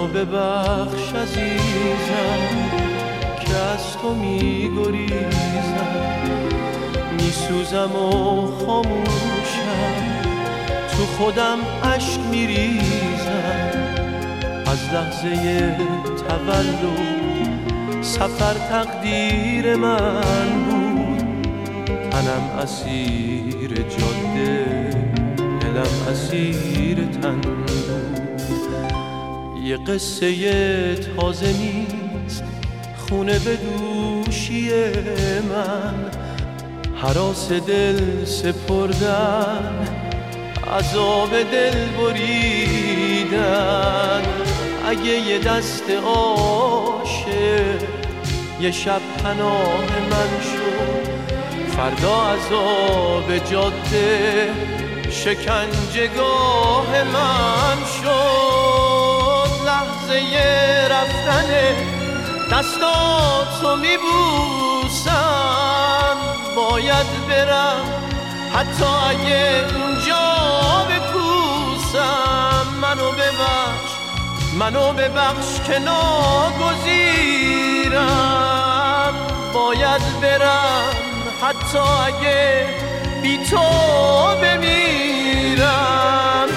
ببخش عزیزم که از تو میگریزم، میسوزم و خاموشم، تو خودم اشک میریزم. از لحظه تولد سفر تقدیر من بود، تنم اسیر جاده، دلم اسیر تن بود. یه قصه تازه نیست خونه به دوشی من، هراس دل سپردن، عذاب دل بریدن. اگه یه دست عاشق یه شب پناه من شد، فردا عذاب جاده شکنجهگاه من شد. لحظه رفتن دستاتو میبوسم، باید برم حتی اگه اونجا بپوسم. منو ببخش که ناگزیرم، باید برم حتی اگه بی تو بمیرم.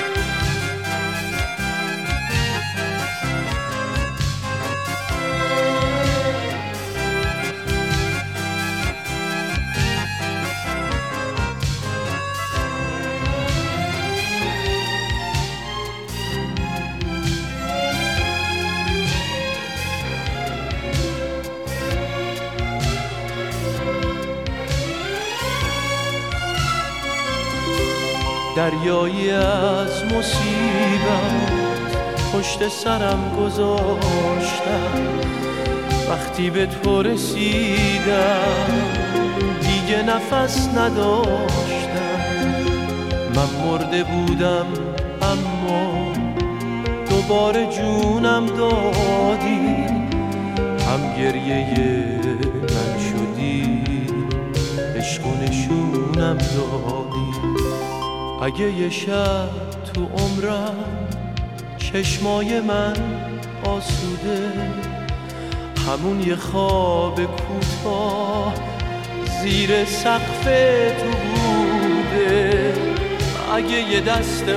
دریایی از مصیبت پشت سرم گذاشتم، وقتی به تو رسیدم دیگه نفس نداشتم. من مرده بودم اما دوباره جونم دادی، هم گریه من شدی، عشق و نشونم دادی. اگه یه شب تو عمرم چشمای من آسوده، همون یه خواب کوتاه زیر سقف تو بوده. اگه یه دست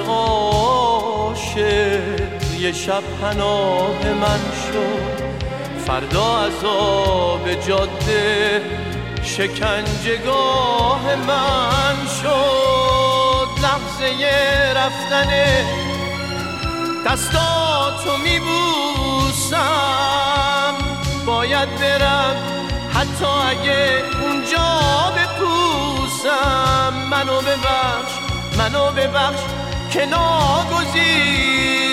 عاشق یه شب پناه من شد، فردا عذاب جاده شکنجهگاه من شد. لحظه رفتن دستاتو میبوسم، باید برم حتی اگه اونجا بپوسم. منو ببخش که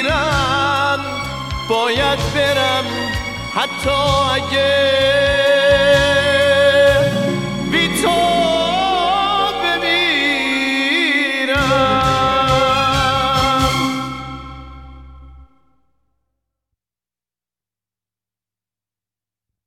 ناگزیرم، باید برم حتی اگه